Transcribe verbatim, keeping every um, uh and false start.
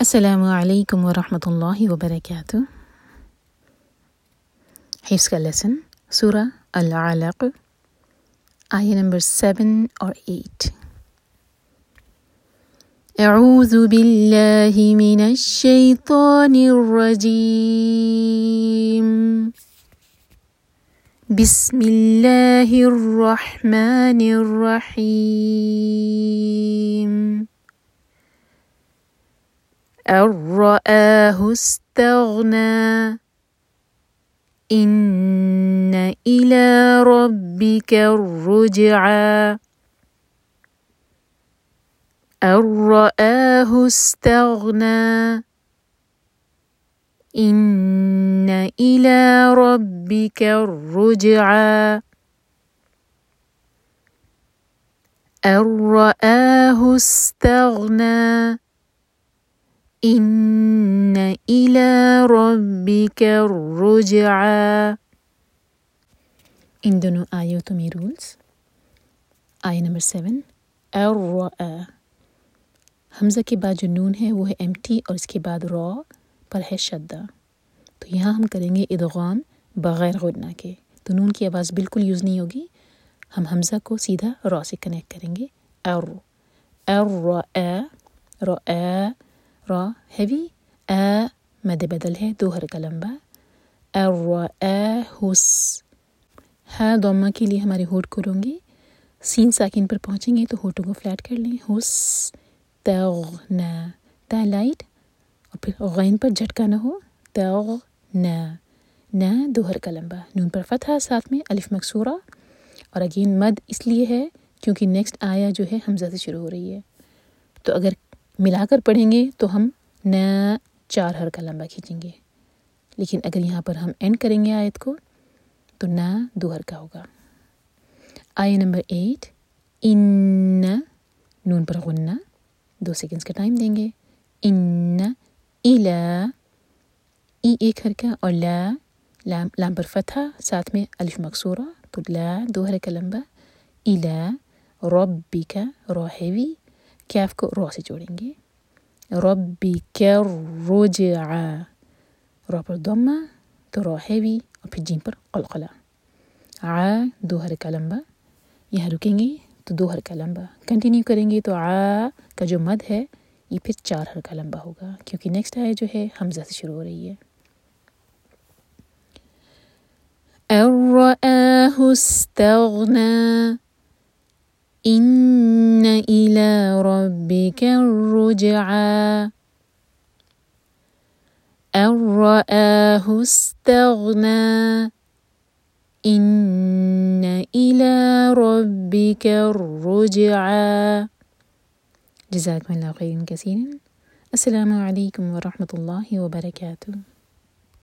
السلام علیکم ورحمۃ اللہ وبرکاتہ۔ حفظ کا لیسن سورہ العلق، آیہ نمبر سیون اور ایٹ۔ اعوذ باللہ من الشیطان الرجیم، بسم اللہ الرحمن الرحیم۔ أَن رَّآهُ اسْتَغْنَىٰ إِنَّ إِلَىٰ رَبِّكَ الرُّجْعَىٰ أَن رَّآهُ اسْتَغْنَىٰ إِنَّ إِلَىٰ رَبِّكَ الرُّجْعَىٰ أَن رَّآهُ اسْتَغْنَىٰ إِنَّ إِلَىٰ رَبِّكَ الرُّجْعَىٰ۔ ان دونوں آیتوں میں رولز۔ آیہ نمبر سیون، الرَّآ، حمزہ کے بعد جو نون ہے وہ ہے ایمٹی اور اس کے بعد را پر ہے شدہ، تو یہاں ہم کریں گے ادغام بغیر غنہ کے، تو نون کی آواز بالکل یوز نہیں ہوگی، ہم حمزہ کو سیدھا را سے کنیکٹ کریں گے۔ ار الرَّآ، رَآ را ہیوی، آ مد بدل ہے دو حرکہ لمبا، الرَّآ حس، ہا ضمہ کے لیے ہمارے ہونٹ کھلیں گے، سین ساکن پر پہنچیں گے تو ہونٹوں کو فلیٹ کر لیں، حس تغنا، تا لائٹ اور پھر غین پر جھٹکا نہ ہو، تغنا، نا دو حرکہ لمبا، نون پر فتحہ ساتھ میں الف مکسورہ، اور اگین مد اس لیے ہے کیونکہ نیکسٹ آیا جو ہے حمزہ سے شروع ہو رہی ہے، تو اگر ملا کر پڑھیں گے تو ہم نا چار حرکہ لمبا کھینچیں گے، لیکن اگر یہاں پر ہم اینڈ کریں گے آیت کو تو نا دو حرکہ ہوگا۔ آیہ نمبر ایٹ، ان، نون پر غنہ، دو سیکنڈز کا ٹائم دیں گے، ان، الا، ای ایک حرکہ اور لا، لام لام پر فتحہ ساتھ میں الف مکسورہ، تو لا دو حرکہ لمبا، الا ربک، را ہیوی، کیف کو را سے جوڑیں گے، ربک الرجعیٰ، را پر ضمہ تو را ہیوی اور پھر جیم پر قلقلہ، ع دو حرکہ لمبا، یہاں رکیں گے تو دو حرکہ لمبا، کنٹینیو کریں گے تو ع کا جو مد ہے یہ پھر چار حرکہ لمبا ہوگا کیونکہ نیکسٹ آیہ جو ہے حمزہ سے شروع ہو رہی ہے۔ أَن رَّآهُ اسْتَغْنَىٰ إِنَّ إِلَىٰ رَبِّكَ الرُّجْعَىٰ أَن رَّآهُ اسْتَغْنَىٰ إِنَّ إِلَىٰ رَبِّكَ الرُّجْعَىٰ۔ جزاکم اللہ خیرا کثیرا۔ السلام علیکم ورحمۃ اللہ وبرکاتہ۔